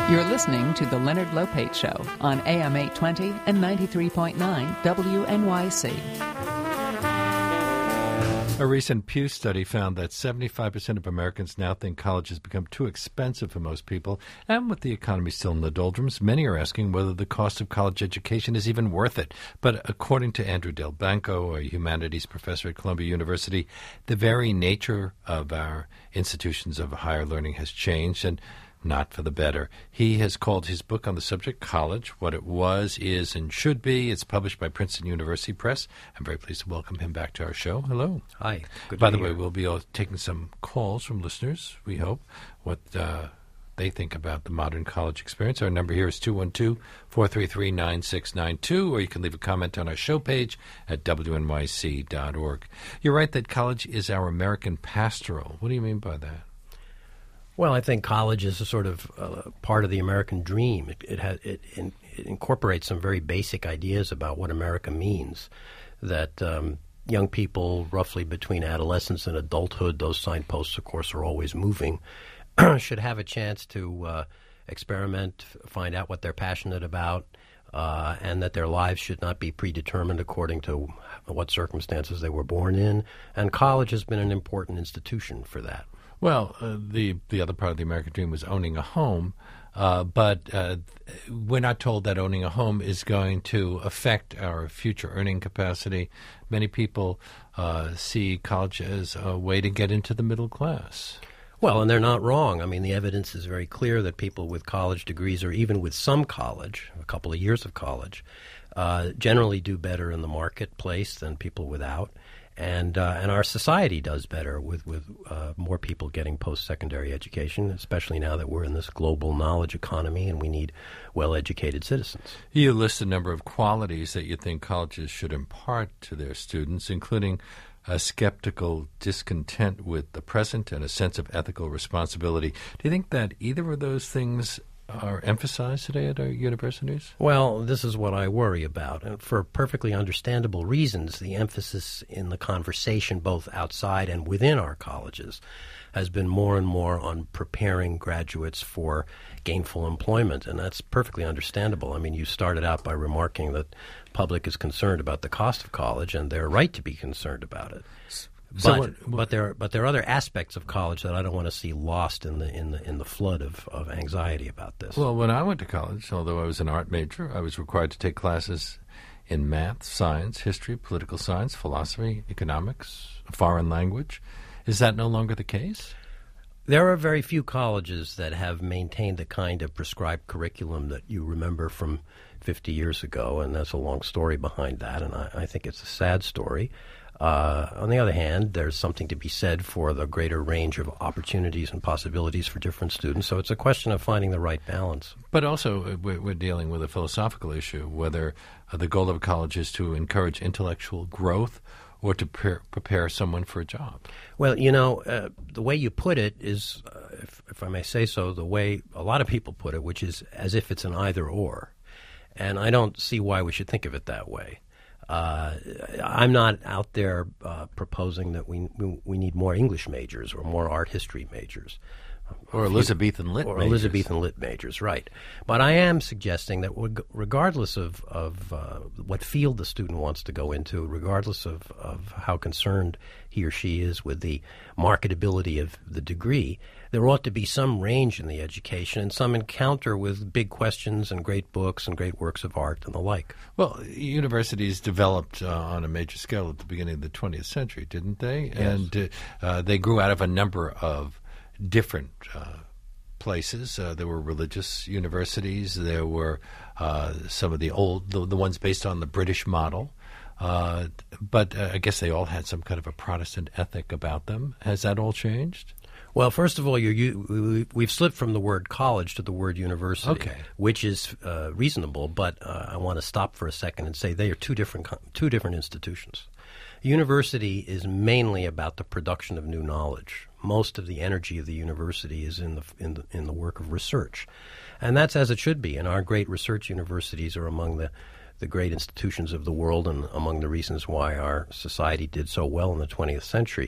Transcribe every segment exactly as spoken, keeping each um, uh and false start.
You're listening to The Leonard Lopate Show on A M eight twenty and ninety-three point nine W N Y C. A recent Pew study found that seventy-five percent of Americans now think college has become too expensive for most people, and with the economy still in the doldrums, many are asking whether the cost of college education is even worth it. But according to Andrew Del Banco, a humanities professor at Columbia University, the very nature of our institutions of higher learning has changed, and not for the better. He has called his book on the subject College, What It Was, Is, and Should Be. It's published by Princeton University Press. I'm very pleased to welcome him back to our show. Hello. Hi. Good By to the be way, here. we'll be all taking some calls from listeners, we hope, what uh, they think about the modern college experience. Our number here is two one two, four three three, nine six nine two, or you can leave a comment on our show page at W N Y C dot org. You're right that college is our American pastoral. What do you mean by that? Well, I think college is a sort of uh, part of the American dream. It, it, has, it, in, it incorporates some very basic ideas about what America means, that um, young people roughly between adolescence and adulthood, those signposts, of course, are always moving, should have a chance to uh, experiment, find out what they're passionate about, uh, and that their lives should not be predetermined according to what circumstances they were born in. And college has been an important institution for that. Well, uh, the the other part of the American dream was owning a home, uh, but uh, we're not told that owning a home is going to affect our future earning capacity. Many people uh, see college as a way to get into the middle class. Well, and they're not wrong. I mean, the evidence is very clear that people with college degrees, or even with some college, a couple of years of college, uh, generally do better in the marketplace than people without. And uh, and our society does better with, with uh, more people getting post-secondary education, especially now that we're in this global knowledge economy and we need well-educated citizens. You list a number of qualities that you think colleges should impart to their students, including a skeptical discontent with the present and a sense of ethical responsibility. Do you think that either of those things are emphasized today at our universities? Well, this is what I worry about. And for perfectly understandable reasons, the emphasis in the conversation, both outside and within our colleges, has been more and more on preparing graduates for gainful employment, and that's perfectly understandable. I mean, you started out by remarking that the public is concerned about the cost of college, and they're right to be concerned about it. So but, what, what, but there but there are other aspects of college that I don't want to see lost in the in the in the flood of, of anxiety about this. Well, when I went to college, although I was an art major, I was required to take classes in math, science, history, political science, philosophy, economics, foreign language. Is that no longer the case? There are very few colleges that have maintained the kind of prescribed curriculum that you remember from fifty years ago, and there's a long story behind that, and I, I think it's a sad story. Uh, on the other hand, there's something to be said for the greater range of opportunities and possibilities for different students. So it's a question of finding the right balance. But also, uh, we're, we're dealing with a philosophical issue, whether uh, the goal of college is to encourage intellectual growth or to pre- prepare someone for a job. Well, you know, uh, the way you put it is, uh, if, if I may say so, the way a lot of people put it, which is as if it's an either-or. And I don't see why we should think of it that way. Uh, I'm not out there uh, proposing that we, we we need more English majors or more art history majors. Or Elizabethan lit or majors. Elizabethan lit majors, right. But I am suggesting that regardless of, of uh, what field the student wants to go into, regardless of, of how concerned he or she is with the marketability of the degree, there ought to be some range in the education and some encounter with big questions and great books and great works of art and the like. Well, universities developed uh, on a major scale at the beginning of the twentieth century, didn't they? Yes. And uh, they grew out of a number of different uh, places. Uh, there were religious universities. There were uh, some of the old, the, the ones based on the British model. Uh, but uh, I guess they all had some kind of a Protestant ethic about them. Has that all changed? Well, first of all, you're, you, we've slipped from the word college to the word university, okay. which is uh, reasonable. But uh, I want to stop for a second and say they are two different two different institutions. University is mainly about the production of new knowledge. Most of the energy of the university is in the in the in the work of research, and that's as it should be. And our great research universities are among the the great institutions of the world and among the reasons why our society did so well in the twentieth century.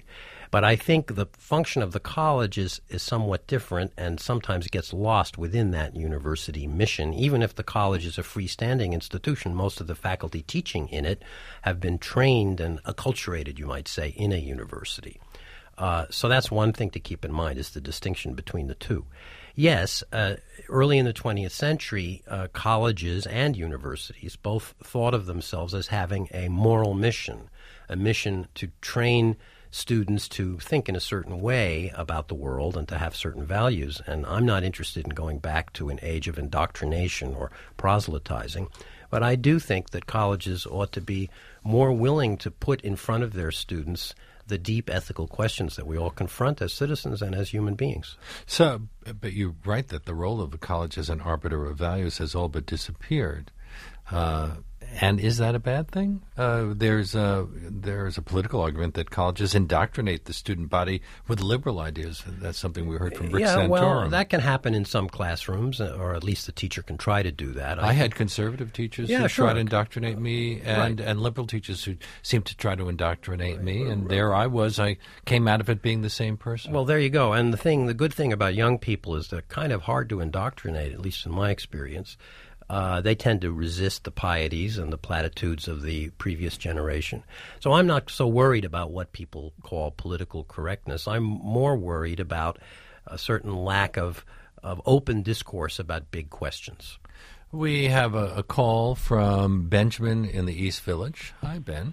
But I think the function of the college is, is somewhat different and sometimes gets lost within that university mission. Even if the college is a freestanding institution, most of the faculty teaching in it have been trained and acculturated, you might say, in a university. Uh, so that's one thing to keep in mind, is the distinction between the two. Yes, uh, early in the twentieth century, uh, colleges and universities both thought of themselves as having a moral mission, a mission to train students to think in a certain way about the world and to have certain values. And I'm not interested in going back to an age of indoctrination or proselytizing, but I do think that colleges ought to be more willing to put in front of their students the deep ethical questions that we all confront as citizens and as human beings. So, but you're right that the role of the college as an arbiter of values has all but disappeared. Uh, and is that a bad thing? Uh, there's a, there's a political argument that colleges indoctrinate the student body with liberal ideas. That's something we heard from Rick yeah, Santorum. Well, that can happen in some classrooms, or at least the teacher can try to do that. I, I had conservative teachers yeah, who sure. tried to indoctrinate me, and, Right. and liberal teachers who seemed to try to indoctrinate me, and there I was. I came out of it being the same person. Well, there you go. And the thing, the good thing about young people is they're kind of hard to indoctrinate, at least in my experience. Uh, they tend to resist the pieties and the platitudes of the previous generation. So I'm not so worried about what people call political correctness. I'm more worried about a certain lack of, of open discourse about big questions. We have a, a call from Benjamin in the East Village. Hi, Ben.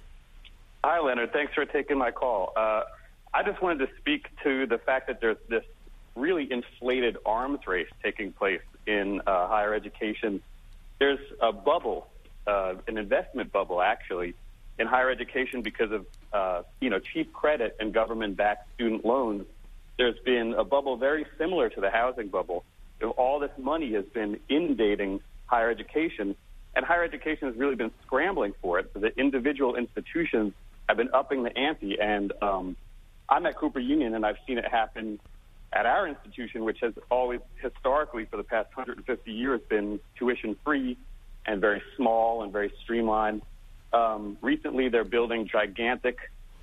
Hi, Leonard. Thanks for taking my call. Uh, I just wanted to speak to the fact that there's this really inflated arms race taking place in uh, higher education. There's a bubble, uh, an investment bubble, actually, in higher education because of, uh, you know, cheap credit and government-backed student loans. There's been a bubble very similar to the housing bubble. You know, all this money has been inundating higher education, and higher education has really been scrambling for it. So the individual institutions have been upping the ante, and um, I'm at Cooper Union, and I've seen it happen at our institution, which has always historically for the past one hundred fifty years been tuition-free and very small and very streamlined. Um, recently, they're building gigantic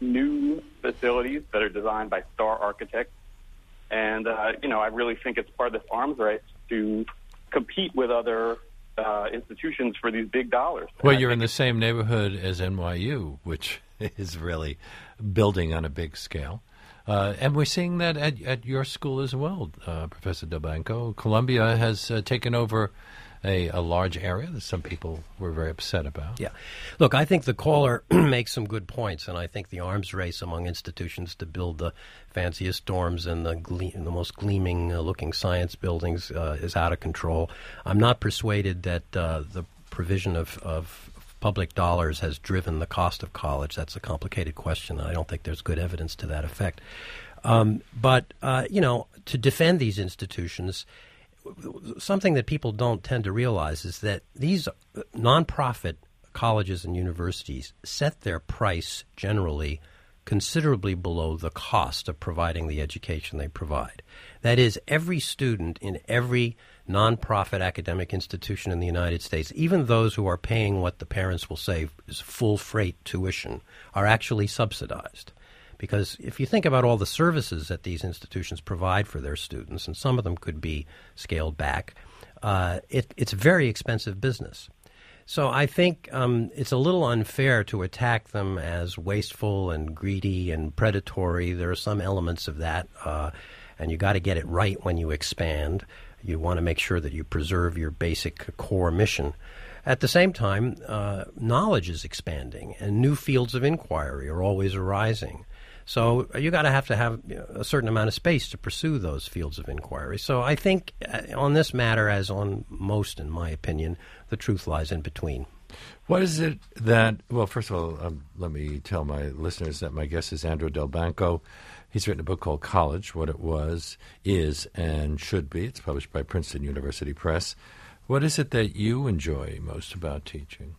new facilities that are designed by star architects. And, uh, you know, I really think it's part of this arms race to compete with other uh, institutions for these big dollars. Well, And I you're in think the same neighborhood as N Y U, which is really building on a big scale. Uh, and we're seeing that at, at your school as well, uh, Professor Delbanco. Columbia has uh, taken over a, a large area that some people were very upset about. Yeah. Look, I think the caller makes some good points, and I think the arms race among institutions to build the fanciest dorms and the, gle- the most gleaming-looking uh, science buildings uh, is out of control. I'm not persuaded that uh, the provision of, of public dollars has driven the cost of college. That's a complicated question. I don't think there's good evidence to that effect. Um, but, uh, you know, to defend these institutions, something that people don't tend to realize is that these nonprofit colleges and universities set their price generally considerably below the cost of providing the education they provide. That is, every student in every nonprofit academic institution in the United States, even those who are paying what the parents will say is full freight tuition, are actually subsidized. Because if you think about all the services that these institutions provide for their students, and some of them could be scaled back, uh, it, it's very expensive business. So I think um, it's a little unfair to attack them as wasteful and greedy and predatory. There are some elements of that, uh, and you got to get it right when you expand. You want to make sure that you preserve your basic core mission. At the same time, uh, knowledge is expanding, and new fields of inquiry are always arising. So you got to have to have you know, a certain amount of space to pursue those fields of inquiry. So I think uh, on this matter, as on most, in my opinion, the truth lies in between. What is it that, well, first of all, um, let me tell my listeners that my guest is Andrew Delbanco. He's written a book called College, What It Was, Is, and Should Be. It's published by Princeton University Press. What is it that you enjoy most about teaching?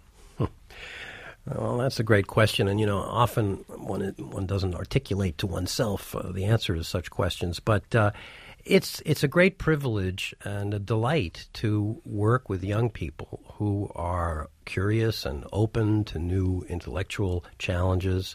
Well, that's a great question, and you know, often one it, one doesn't articulate to oneself uh, the answer to such questions. But uh, it's it's a great privilege and a delight to work with young people who are curious and open to new intellectual challenges,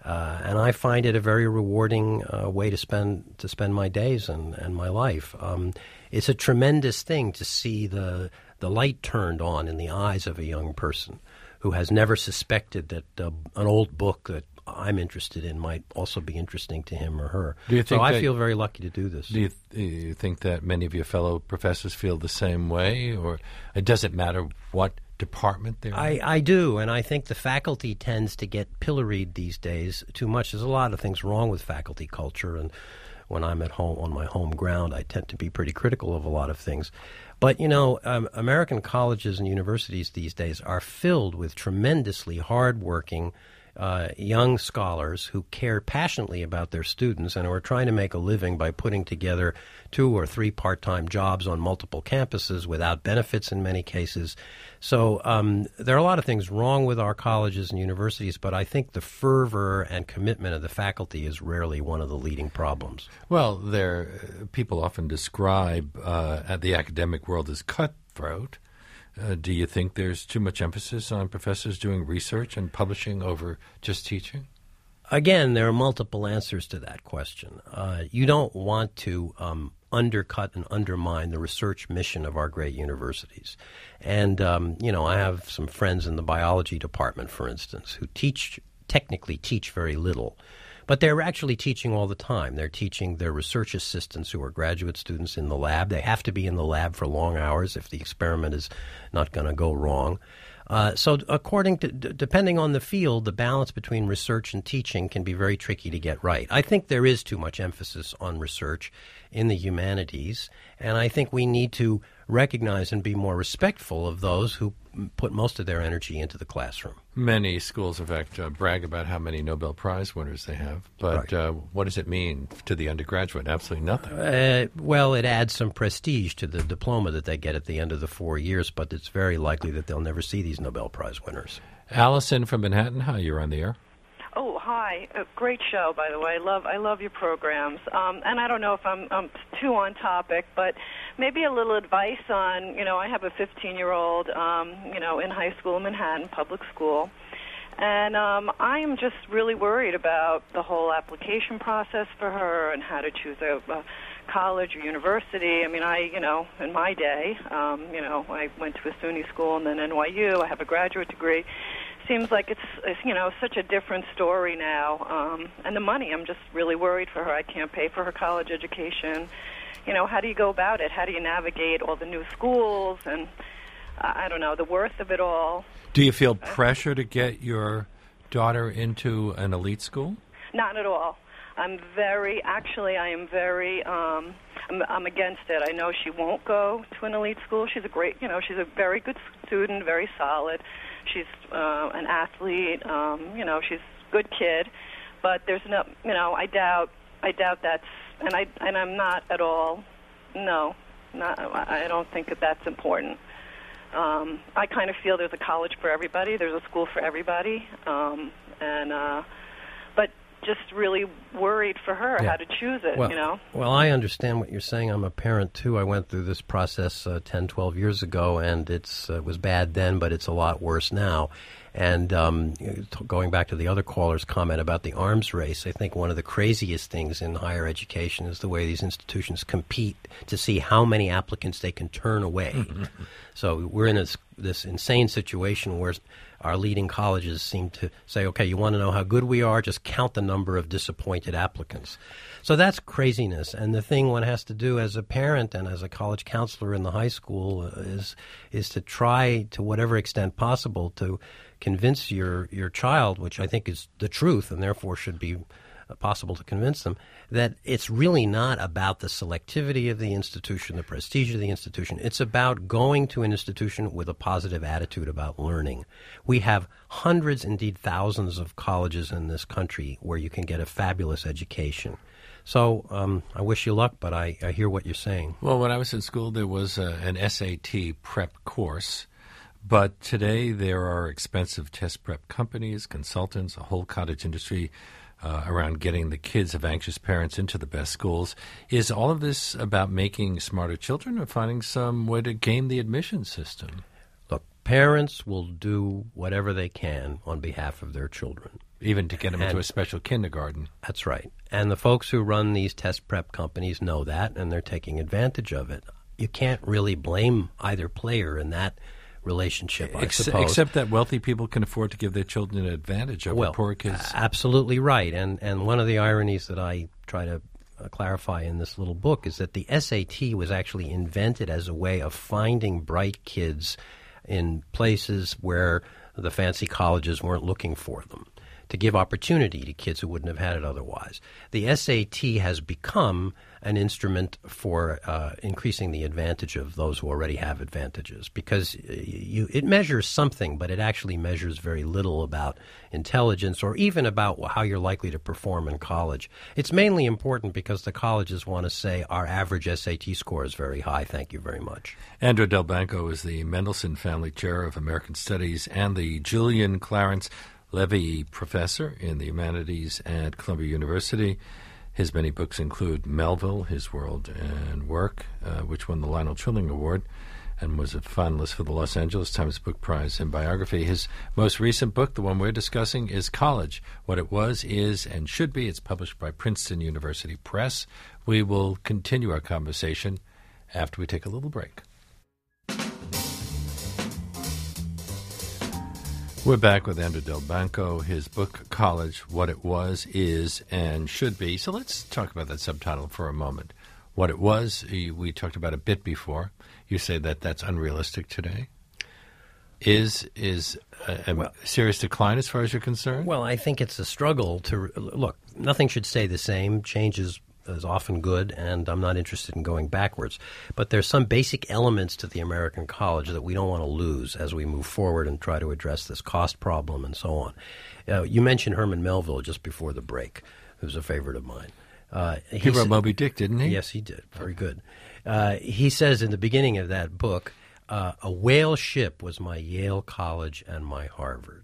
Uh, and I find it a very rewarding uh, way to spend to spend my days and, and my life. Um, it's a tremendous thing to see the the light turned on in the eyes of a young person who has never suspected that uh, an old book that I'm interested in might also be interesting to him or her. Do you think so I that, feel very lucky to do this. Do you, do you think that many of your fellow professors feel the same way, or it doesn't matter what department they're I, in? I do, and I think the faculty tends to get pilloried these days too much. There's a lot of things wrong with faculty culture, and when I'm at home on my home ground, I tend to be pretty critical of a lot of things. But, you know, um, American colleges and universities these days are filled with tremendously hardworking uh, young scholars who care passionately about their students and who are trying to make a living by putting together two or three part-time jobs on multiple campuses without benefits in many cases. So um, there are a lot of things wrong with our colleges and universities, but I think the fervor and commitment of the faculty is rarely one of the leading problems. Well, there, people often describe uh, the academic world as cutthroat. Uh, do you think there's too much emphasis on professors doing research and publishing over just teaching? Again, there are multiple answers to that question. Uh, you don't want to um, undercut and undermine the research mission of our great universities. And, um, you know, I have some friends in the biology department, for instance, who teach, technically teach very little. But they're actually teaching all the time. They're teaching their research assistants who are graduate students in the lab. They have to be in the lab for long hours if the experiment is not going to go wrong. Uh, so according to, d- depending on the field, the balance between research and teaching can be very tricky to get right. I think there is too much emphasis on research in the humanities, and I think we need to recognize and be more respectful of those who put most of their energy into the classroom. Many schools, in fact, uh, brag about how many Nobel Prize winners they have. But Right. uh, what does it mean to the undergraduate? Absolutely nothing. Uh, well, it adds some prestige to the diploma that they get at the end of the four years, but it's very likely that they'll never see these Nobel Prize winners. Allison from Manhattan, hi, you're on the air. Oh, hi. A great show, by the way. I love I love your programs. Um, and I don't know if I'm, I'm too on topic, but maybe a little advice on, you know, I have a fifteen-year-old, um, you know, in high school in Manhattan, public school. And um, I am just really worried about the whole application process for her and how to choose a, a college or university. I mean, I, you know, in my day, um, you know, I went to a SUNY school and then N Y U. I have a graduate degree. Seems like it's, it's, you know, such a different story now. Um, and the money, I'm just really worried for her. I can't pay for her college education. You know, how do you go about it? How do you navigate all the new schools and, uh, I don't know, the worth of it all? Do you feel pressure to get your daughter into an elite school? Not at all. I'm very, actually, I am very, um, I'm, I'm against it. I know she won't go to an elite school. She's a great, you know, she's a very good student, very solid. She's uh, an athlete, um, you know, she's a good kid. But there's no, you know, I doubt, I doubt that's, and I, and I'm not at all, no, not, I don't think that that's important. Um, I kind of feel there's a college for everybody, there's a school for everybody, um, and, uh, but just really worried for her Yeah. how to choose it, Well, you know. well, I understand what you're saying. I'm a parent, too. I went through this process uh, ten, twelve years ago, and it's, uh, it was bad then, but it's a lot worse now. And um, t- going back to the other caller's comment about the arms race, I think one of the craziest things in higher education is the way these institutions compete to see how many applicants they can turn away. So we're in this, this insane situation where our leading colleges seem to say, okay, you want to know how good we are? Just count the number of disappointed applicants. So that's craziness. And the thing one has to do as a parent and as a college counselor in the high school uh, is is to try, to whatever extent possible, to convince your, your child, which I think is the truth and therefore should be possible to convince them, that it's really not about the selectivity of the institution, the prestige of the institution. It's about going to an institution with a positive attitude about learning. We have hundreds, indeed thousands of colleges in this country where you can get a fabulous education. So um, I wish you luck, but I, I hear what you're saying. Well, when I was in school, there was uh, an S A T prep course. But today there are expensive test prep companies, consultants, a whole cottage industry uh, around getting the kids of anxious parents into the best schools. Is all of this about making smarter children or finding some way to game the admission system? Look, parents will do whatever they can on behalf of their children. even to get them And- into a special kindergarten. That's right. And the folks who run these test prep companies know that, and they're taking advantage of it. You can't really blame either player in that relationship, I Ex- suppose. Except that wealthy people can afford to give their children an advantage over well, poor kids. absolutely right. And and one of the ironies that I try to uh, clarify in this little book is that the S A T was actually invented as a way of finding bright kids in places where the fancy colleges weren't looking for them, to give opportunity to kids who wouldn't have had it otherwise. The S A T has become an instrument for uh, increasing the advantage of those who already have advantages, because you, it measures something, but it actually measures very little about intelligence or even about how you're likely to perform in college. It's mainly important because the colleges want to say our average S A T score is very high, thank you very much. Andrew Delbanco is the Mendelsohn Family Chair of American Studies and the Julian Clarence Levy Professor in the Humanities at Columbia University. His many books include Melville, His World and Work, uh, which won the Lionel Trilling Award and was a finalist for the Los Angeles Times Book Prize in Biography. His most recent book, the one we're discussing, is College, What It Was, Is, and Should Be. It's published by Princeton University Press. We will continue our conversation after we take a little break. We're back with Andrew Delbanco, his book, College, What It Was, Is, and Should Be. So let's talk about that subtitle for a moment. What it was, we talked about a bit before. You say that that's unrealistic today. Is is a, a Well- serious decline as far as you're concerned? Well, I think it's a struggle to look. Nothing should stay the same. Change is, is often good, and I'm not interested in going backwards. But there's some basic elements to the American college that we don't want to lose as we move forward and try to address this cost problem and so on. Uh, you mentioned Herman Melville just before the break, who's a favorite of mine. Uh, he wrote sa- Moby Dick, didn't he? Yes, he did. Very good. Uh, he says in the beginning of that book, uh, a whale ship was my Yale College and my Harvard.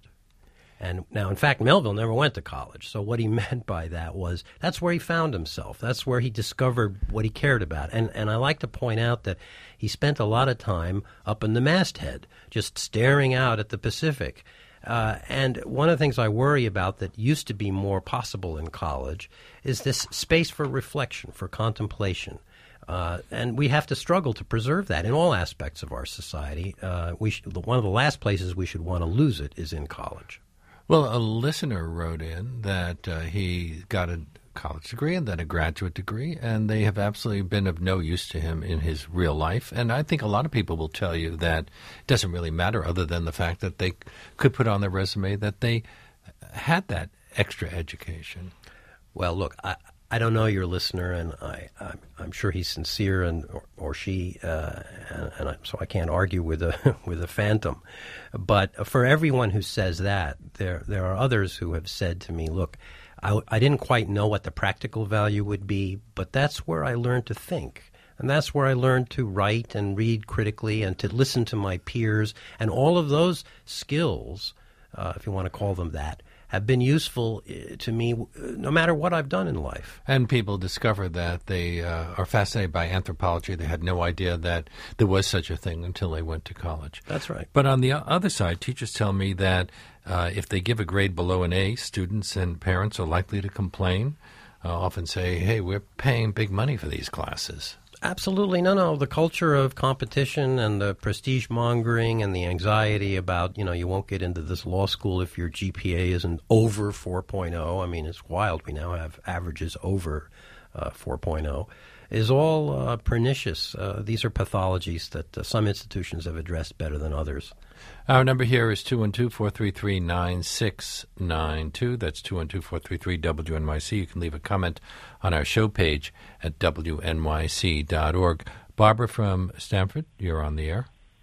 And now, in fact, Melville never went to college. So what he meant by that was that's where he found himself. That's where he discovered what he cared about. And and I like to point out that he spent a lot of time up in the masthead, just staring out at the Pacific. Uh, and one of the things I worry about that used to be more possible in college is this space for reflection, for contemplation. Uh, and we have to struggle to preserve that in all aspects of our society. Uh, we sh- one of the last places we should want to lose it is in college. Well, a listener wrote in that uh, he got a college degree and then a graduate degree, and they have absolutely been of no use to him in his real life. And I think a lot of people will tell you that it doesn't really matter other than the fact that they could put on their resume that they had that extra education. Well, look, I, I don't know your listener, and I, I'm, I'm sure he's sincere, and or, or she, uh, and, and I, so I can't argue with a with a phantom. But for everyone who says that, there there are others who have said to me, "Look, I, I didn't quite know what the practical value would be, but that's where I learned to think." And that's where I learned to write and read critically and to listen to my peers. And all of those skills, uh, if you want to call them that, have been useful uh, to me uh, no matter what I've done in life. And people discover that they uh, are fascinated by anthropology. They had no idea that there was such a thing until they went to college. That's right. But on the o- other side, teachers tell me that uh, if they give a grade below an A, students and parents are likely to complain, uh, often say, hey, we're paying big money for these classes. Absolutely. No, no. The culture of competition and the prestige mongering and the anxiety about, you know, you won't get into this law school if your G P A isn't over four point oh. I mean, it's wild. We now have averages over uh, four point oh. Is all uh, pernicious. Uh, these are pathologies that uh, some institutions have addressed better than others. Our number here is two one two, four three three, nine six nine two. That's two one two, four three three, W N Y C. You can leave a comment on our show page at W N Y C dot org. Barbara from Stanford, you're on the air.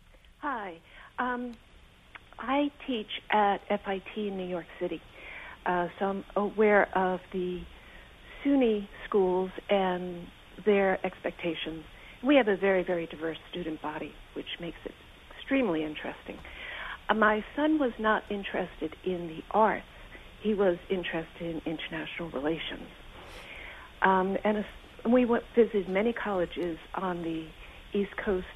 Hi. Um, I teach at F I T in New York City, uh, so I'm aware of the SUNY schools and their expectations. We have a very, very diverse student body, which makes it extremely interesting. Uh, my son was not interested in the arts. He was interested in international relations. Um, and a, we went, visited many colleges on the East Coast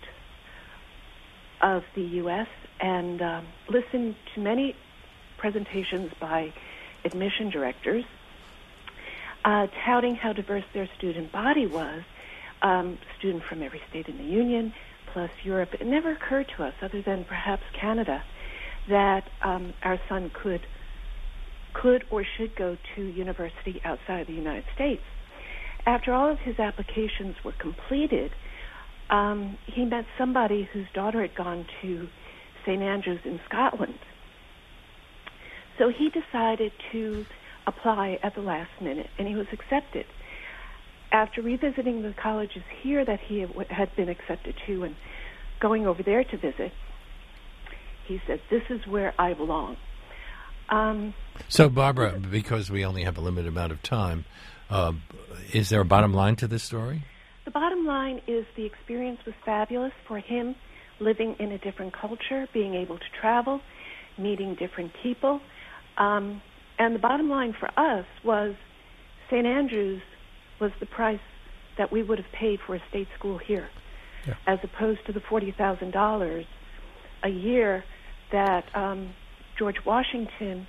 of the U S and um, listened to many presentations by admission directors, uh, touting how diverse their student body was, um, students from every state in the Union, plus Europe. It never occurred to us, other than perhaps Canada, that um, our son could could or should go to university outside the United States. After all of his applications were completed, um, he met somebody whose daughter had gone to Saint Andrews in Scotland. So he decided to apply at the last minute, and he was accepted. After revisiting the colleges here that he had been accepted to and going over there to visit, he said, "This is where I belong." Um, so, Barbara, because we only have a limited amount of time, uh, is there a bottom line to this story? The bottom line is the experience was fabulous for him, living in a different culture, being able to travel, meeting different people. Um, and the bottom line for us was Saint Andrews was the price that we would have paid for a state school here, yeah. as opposed to the forty thousand dollars a year that um, George Washington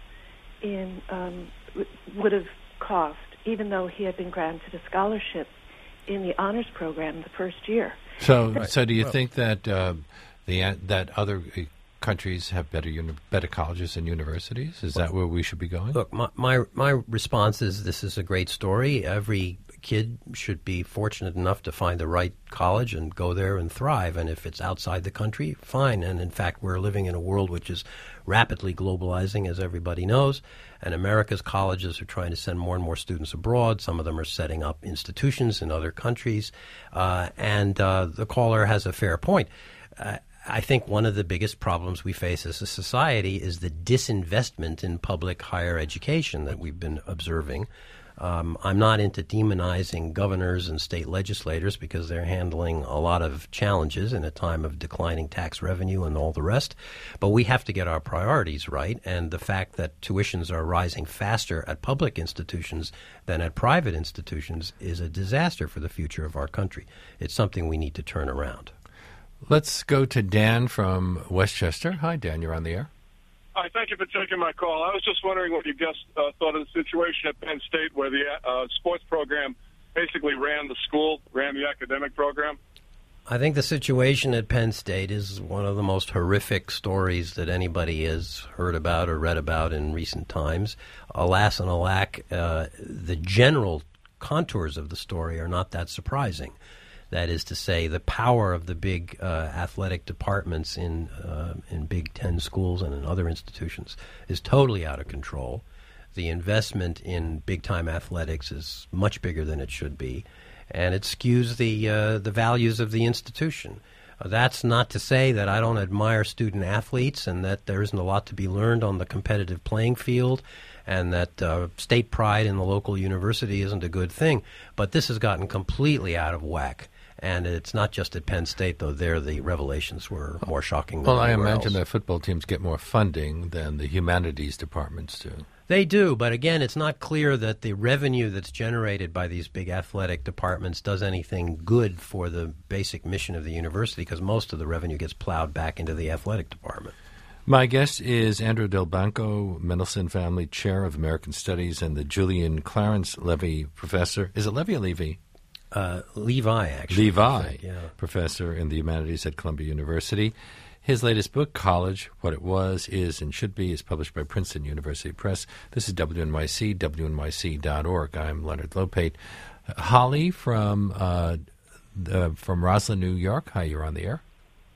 in um, w- would have cost, even though he had been granted a scholarship in the honors program the first year. So, right. so do you well, think that uh, the uh, that other uh, countries have better uni- better colleges and universities? Is well, that where we should be going? Look, my, my my response is this is a great story. Every kid should be fortunate enough to find the right college and go there and thrive. And if it's outside the country, fine. And in fact, we're living in a world which is rapidly globalizing, as everybody knows. And America's colleges are trying to send more and more students abroad. Some of them are setting up institutions in other countries. Uh, and uh, the caller has a fair point. Uh, I think one of the biggest problems we face as a society is the disinvestment in public higher education that we've been observing. Um, I'm not into demonizing governors and state legislators because they're handling a lot of challenges in a time of declining tax revenue and all the rest. But we have to get our priorities right. And the fact that tuitions are rising faster at public institutions than at private institutions is a disaster for the future of our country. It's something we need to turn around. Let's go to Dan from Westchester. Hi, Dan. You're on the air. Hi, thank you for taking my call. I was just wondering what you guys uh, thought of the situation at Penn State where the uh, sports program basically ran the school, ran the academic program. I think the situation at Penn State is one of the most horrific stories that anybody has heard about or read about in recent times. Alas and alack, uh, the general contours of the story are not that surprising. That is to say, the power of the big uh, athletic departments in uh, in Big Ten schools and in other institutions is totally out of control. The investment in big-time athletics is much bigger than it should be, and it skews the uh, the values of the institution. Uh, that's not to say that I don't admire student athletes and that there isn't a lot to be learned on the competitive playing field, and that uh, state pride in the local university isn't a good thing. But this has gotten completely out of whack. And it's not just at Penn State, though. There, the revelations were more shocking than Well, I imagine else. that football teams get more funding than the humanities departments do. They do, but again, it's not clear that the revenue that's generated by these big athletic departments does anything good for the basic mission of the university, because most of the revenue gets plowed back into the athletic department. My guest is Andrew Del Banco, Mendelsohn Family Chair of American Studies and the Julian Clarence Levy Professor. Is it Levy or Levy? Uh, Levi, actually. Levi, think, yeah. Professor in the Humanities at Columbia University. His latest book, College, What It Was, Is, and Should Be, is published by Princeton University Press. This is W N Y C, W N Y C dot org. I'm Leonard Lopate. Holly from uh, the, from Roslyn, New York. Hi, you're on the air.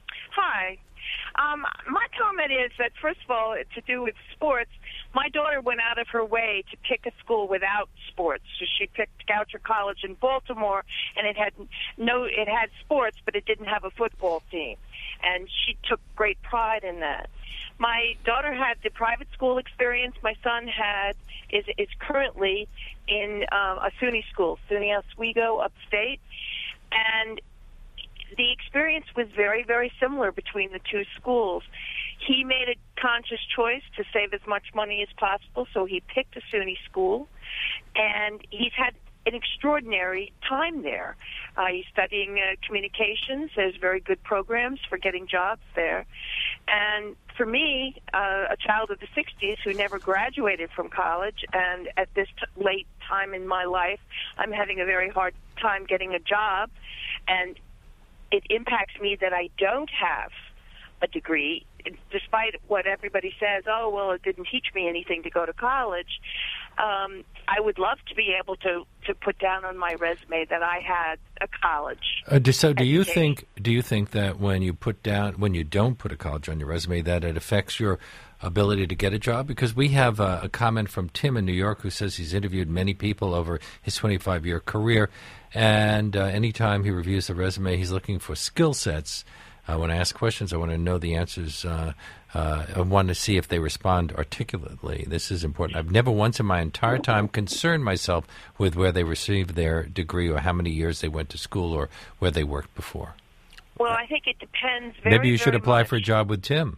Hi. Um, my comment is that, first of all, to do with sports, my daughter went out of her way to pick a school without sports. So she picked Goucher College in Baltimore, and it had no, it had sports, but it didn't have a football team, and she took great pride in that. My daughter had the private school experience. My son had is is currently in um, a SUNY school, SUNY Oswego, upstate, and the experience was very, very similar between the two schools. He made a conscious choice to save as much money as possible, so he picked a SUNY school, and he's had an extraordinary time there. Uh, he's studying uh, communications. There's very good programs for getting jobs there. And for me, uh, a child of the sixties who never graduated from college, and at this t- late time in my life, I'm having a very hard time getting a job, and it impacts me that I don't have a degree, despite what everybody says, oh, well, it didn't teach me anything to go to college. Um, I would love to be able to, to put down on my resume that I had a college. Uh, do, so, do you education. think? Do you think that when you put down, when you don't put a college on your resume, that it affects your ability to get a job? Because we have a, a comment from Tim in New York who says he's interviewed many people over his twenty-five year career, and uh, anytime he reviews the resume, he's looking for skill sets. Uh, when I ask questions, I want to know the answers. Uh, uh, I want to see if they respond articulately. This is important. I've never once in my entire time concerned myself with where they received their degree or how many years they went to school or where they worked before. Well, I think it depends very, Maybe you should very apply much. for a job with Tim.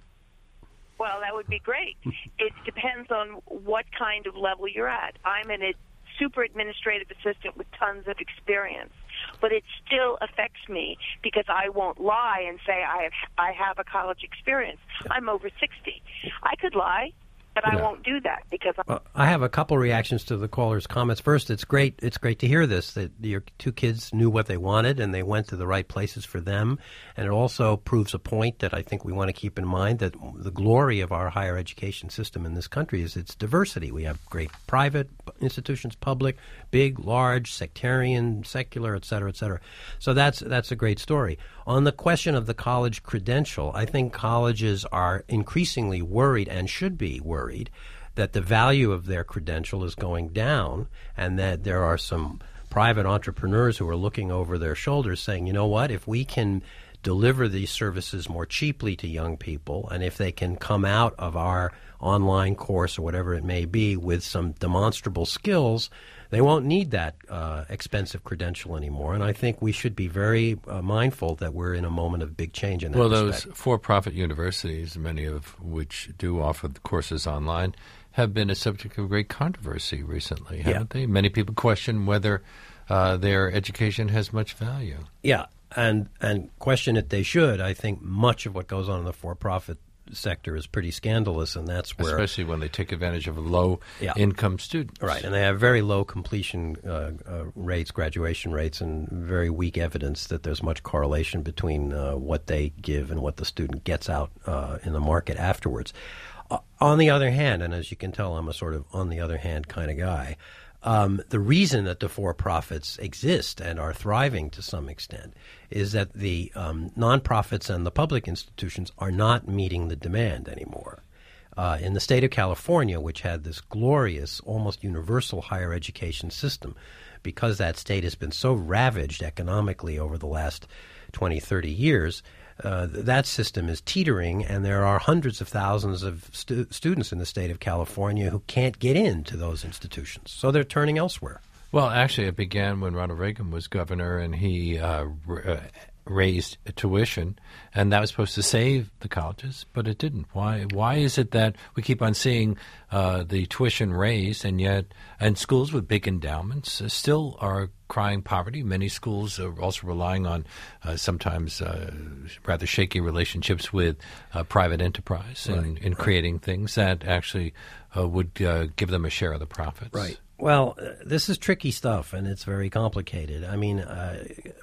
Well, that would be great. It depends on what kind of level you're at. I'm an, a super administrative assistant with tons of experience. But it still affects me because I won't lie and say I have I have a college experience. I'm over sixty. I could lie, but Yeah. I won't do that because I'm Well, I have a couple reactions to the caller's comments. First, it's great. It's great to hear this, that your two kids knew what they wanted and they went to the right places for them. And it also proves a point that I think we want to keep in mind, that the glory of our higher education system in this country is its diversity. We have great private institutions, public, big, large, sectarian, secular, et cetera, et cetera. So that's that's a great story. On the question of the college credential, I think colleges are increasingly worried and should be worried that the value of their credential is going down, and that there are some private entrepreneurs who are looking over their shoulders saying, you know what, if we can deliver these services more cheaply to young people, and if they can come out of our online course or whatever it may be with some demonstrable skills, they won't need that uh, expensive credential anymore. And I think we should be very uh, mindful that we're in a moment of big change in that Well, respect. those for-profit universities, many of which do offer the courses online, have been a subject of great controversy recently, haven't Yeah. they? Many people question whether uh, their education has much value. Yeah, and and question it they should. I think much of what goes on in the for-profit sector is pretty scandalous, and that's where... Especially when they take advantage of low-income Yeah. students. Right, and they have very low completion uh, uh, rates, graduation rates, and very weak evidence that there's much correlation between uh, what they give and what the student gets out uh, in the market afterwards. Uh, on the other hand, and as you can tell, I'm a sort of on-the-other-hand kind of guy, Um, the reason that the for-profits exist and are thriving to some extent is that the um, nonprofits and the public institutions are not meeting the demand anymore. Uh, in the state of California, which had this glorious, almost universal higher education system, because that state has been so ravaged economically over the last twenty, thirty years, Uh, that system is teetering, and there are hundreds of thousands of stu- students in the state of California who can't get into those institutions. So they're turning elsewhere. Well, actually, it began when Ronald Reagan was governor, and he uh, r- uh, raised tuition, and that was supposed to save the colleges, but it didn't. Why? Why is it that we keep on seeing uh, the tuition raised, and yet, and schools with big endowments uh, still are crying poverty? Many schools are also relying on uh, sometimes uh, rather shaky relationships with uh, private enterprise in, Right, in right. creating things that actually uh, would uh, give them a share of the profits. Right. Well, uh, this is tricky stuff, and it's very complicated. I mean, uh,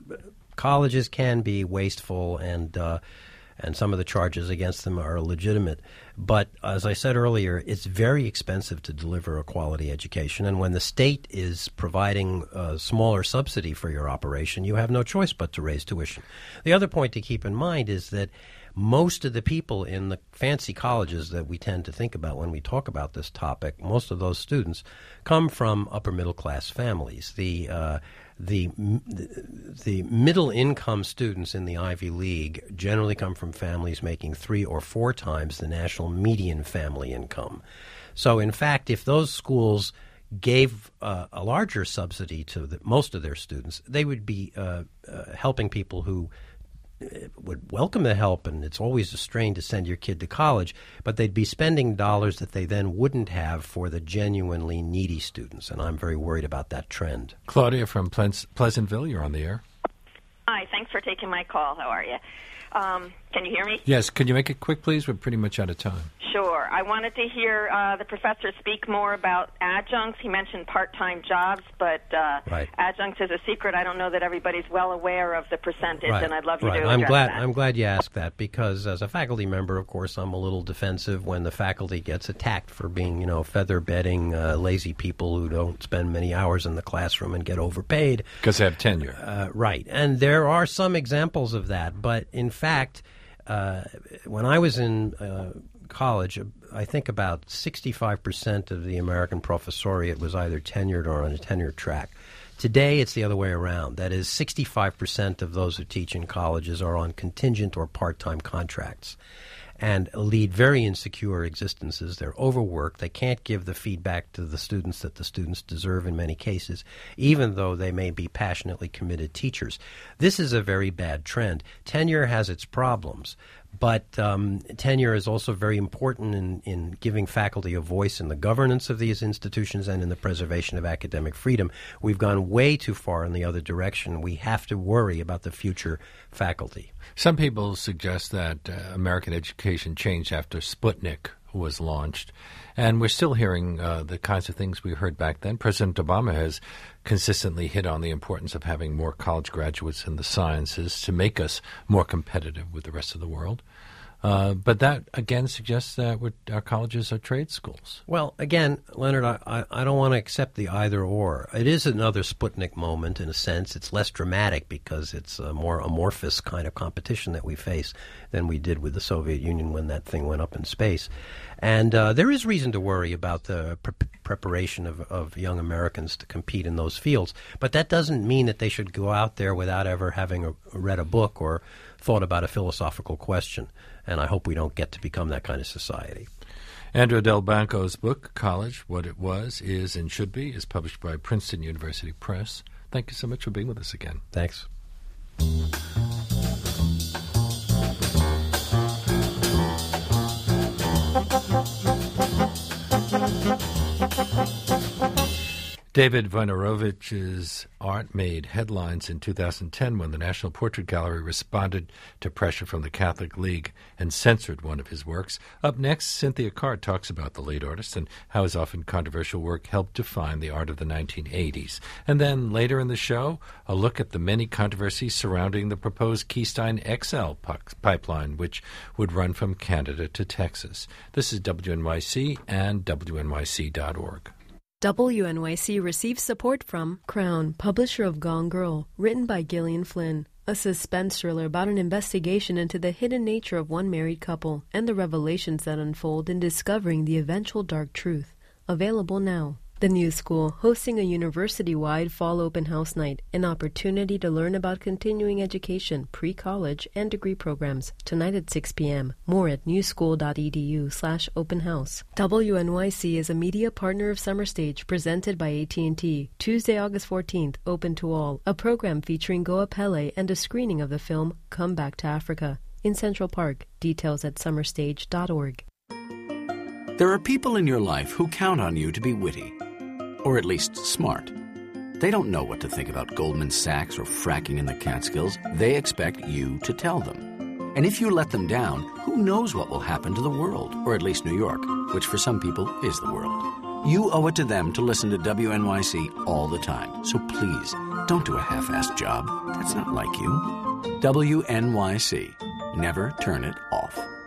colleges can be wasteful, and uh, and some of the charges against them are legitimate. But as I said earlier, it's very expensive to deliver a quality education, and when the state is providing a smaller subsidy for your operation, you have no choice but to raise tuition. The other point to keep in mind is that most of the people in the fancy colleges that we tend to think about when we talk about this topic, most of those students come from upper middle class families. The uh, the the middle income students in the Ivy League generally come from families making three or four times the national median family income. So, in fact, if those schools gave uh, a larger subsidy to the, most of their students, they would be uh, uh, helping people who would welcome the help, and it's always a strain to send your kid to college, but they'd be spending dollars that they then wouldn't have for the genuinely needy students, and I'm very worried about that trend. Claudia from Ple- Pleasantville, you're on the air. Hi, thanks for taking my call. How are you? Um, can you hear me? Yes. Can you make it quick, please? We're pretty much out of time. Sure. I wanted to hear uh, the professor speak more about adjuncts. He mentioned part-time jobs, but uh, right. adjuncts is a secret. I don't know that everybody's well aware of the percentage, right. and I'd love you right. to I'm address glad, that. I'm glad you asked that, because as a faculty member, of course, I'm a little defensive when the faculty gets attacked for being, you know, feather-bedding, uh, lazy people who don't spend many hours in the classroom and get overpaid. Because they have tenure. Uh, right. And there are some examples of that, but in fact, uh, when I was in uh, college, I think about sixty-five percent of the American professoriate was either tenured or on a tenured track. Today, it's the other way around. That is, sixty-five percent of those who teach in colleges are on contingent or part-time contracts and lead very insecure existences. They're overworked. They can't give the feedback to the students that the students deserve in many cases, even though they may be passionately committed teachers. This is a very bad trend. Tenure has its problems, but um, tenure is also very important in, in giving faculty a voice in the governance of these institutions and in the preservation of academic freedom. We've gone way too far in the other direction. We have to worry about the future faculty. Some people suggest that uh, American education changed after Sputnik was launched, and we're still hearing uh, the kinds of things we heard back then. President Obama has consistently hit on the importance of having more college graduates in the sciences to make us more competitive with the rest of the world. Uh, but that, again, suggests that we're, our colleges are trade schools. Well, again, Leonard, I, I, I don't want to accept the either-or. It is another Sputnik moment, in a sense. It's less dramatic because it's a more amorphous kind of competition that we face than we did with the Soviet Union when that thing went up in space. And uh, there is reason to worry about the pre- preparation of, of young Americans to compete in those fields. But that doesn't mean that they should go out there without ever having a, read a book or thought about a philosophical question. And I hope we don't get to become that kind of society. Andrew Del Banco's book, College, What It Was, Is, and Should Be, is published by Princeton University Press. Thank you so much for being with us again. Thanks. David Wojnarowicz's art made headlines in two thousand ten when the National Portrait Gallery responded to pressure from the Catholic League and censored one of his works. Up next, Cynthia Card talks about the late artist and how his often controversial work helped define the art of the nineteen eighties. And then later in the show, a look at the many controversies surrounding the proposed Keystone X L pipeline, which would run from Canada to Texas. This is W N Y C and W N Y C dot org. W N Y C receives support from Crown, publisher of Gone Girl, written by Gillian Flynn, a suspense thriller about an investigation into the hidden nature of one married couple and the revelations that unfold in discovering the eventual dark truth. Available now. The New School, hosting a university-wide fall open house night, an opportunity to learn about continuing education, pre-college, and degree programs, tonight at six p.m. More at newschool.edu slash open house. W N Y C is a media partner of Summer Stage, presented by A T and T. Tuesday, August fourteenth, open to all. A program featuring Goa Pele and a screening of the film Come Back to Africa in Central Park. Details at summer stage dot org. There are people in your life who count on you to be witty, or at least smart. They don't know what to think about Goldman Sachs or fracking in the Catskills. They expect you to tell them. And if you let them down, who knows what will happen to the world, or at least New York, which for some people is the world. You owe it to them to listen to W N Y C all the time. So please, don't do a half-assed job. That's not like you. W N Y C. Never turn it off.